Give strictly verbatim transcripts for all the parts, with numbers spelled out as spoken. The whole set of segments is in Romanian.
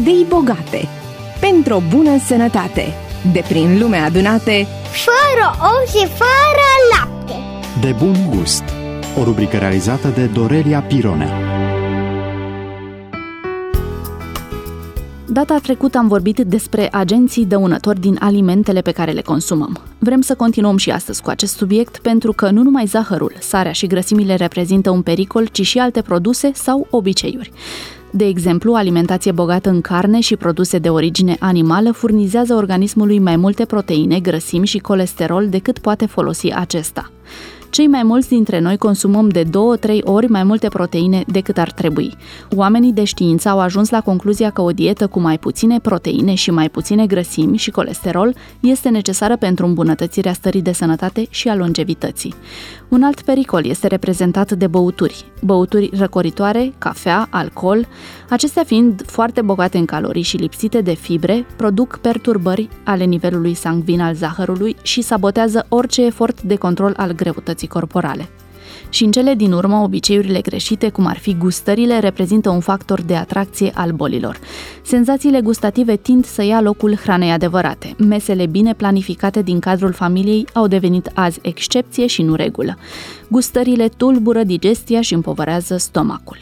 idei bogate, pentru o bună sănătate, de prin lume adunate, fără ou și fără lapte. De bun gust. O rubrică realizată de Dorelia Pirone. Data trecută am vorbit despre agenții dăunători din alimentele pe care le consumăm. Vrem să continuăm și astăzi cu acest subiect pentru că nu numai zahărul, sarea și grăsimile reprezintă un pericol, ci și alte produse sau obiceiuri. De exemplu, alimentație bogată în carne și produse de origine animală furnizează organismului mai multe proteine, grăsimi și colesterol decât poate folosi acesta. Cei mai mulți dintre noi consumăm de două-trei ori mai multe proteine decât ar trebui. Oamenii de știință au ajuns la concluzia că o dietă cu mai puține proteine și mai puține grăsimi și colesterol este necesară pentru îmbunătățirea stării de sănătate și a longevității. Un alt pericol este reprezentat de băuturi. Băuturi răcoritoare, cafea, alcool, acestea fiind foarte bogate în calorii și lipsite de fibre, produc perturbări ale nivelului sanguin al zahărului și sabotează orice efort de control al greutății corporale. Și în cele din urmă, obiceiurile greșite, cum ar fi gustările, reprezintă un factor de atracție al bolilor. Senzațiile gustative tind să ia locul hranei adevărate. Mesele bine planificate din cadrul familiei au devenit azi excepție și nu regulă. Gustările tulbură digestia și împovărează stomacul.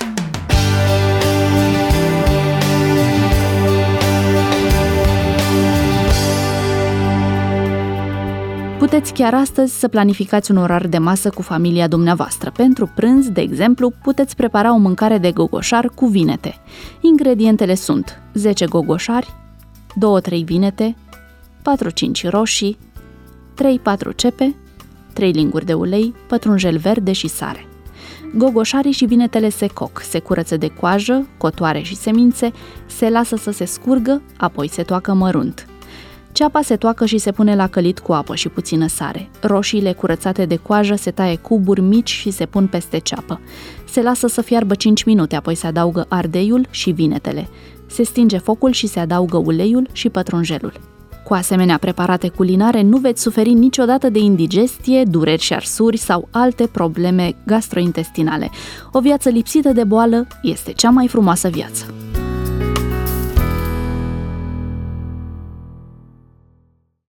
Puteți chiar astăzi să planificați un orar de masă cu familia dumneavoastră. Pentru prânz, de exemplu, puteți prepara o mâncare de gogoșar cu vinete. Ingredientele sunt zece gogoșari, două-trei vinete, patru-cinci roșii, trei-patru cepe, trei linguri de ulei, pătrunjel verde și sare. Gogoșarii și vinetele se coc, se curăță de coajă, cotoare și semințe, se lasă să se scurgă, apoi se toacă mărunt. Ceapa se toacă și se pune la călit cu apă și puțină sare. Roșiile curățate de coajă se taie cuburi mici și se pun peste ceapă. Se lasă să fiarbă cinci minute, apoi se adaugă ardeiul și vinetele. Se stinge focul și se adaugă uleiul și pătrunjelul. Cu asemenea preparate culinare nu veți suferi niciodată de indigestie, dureri și arsuri sau alte probleme gastrointestinale. O viață lipsită de boală este cea mai frumoasă viață.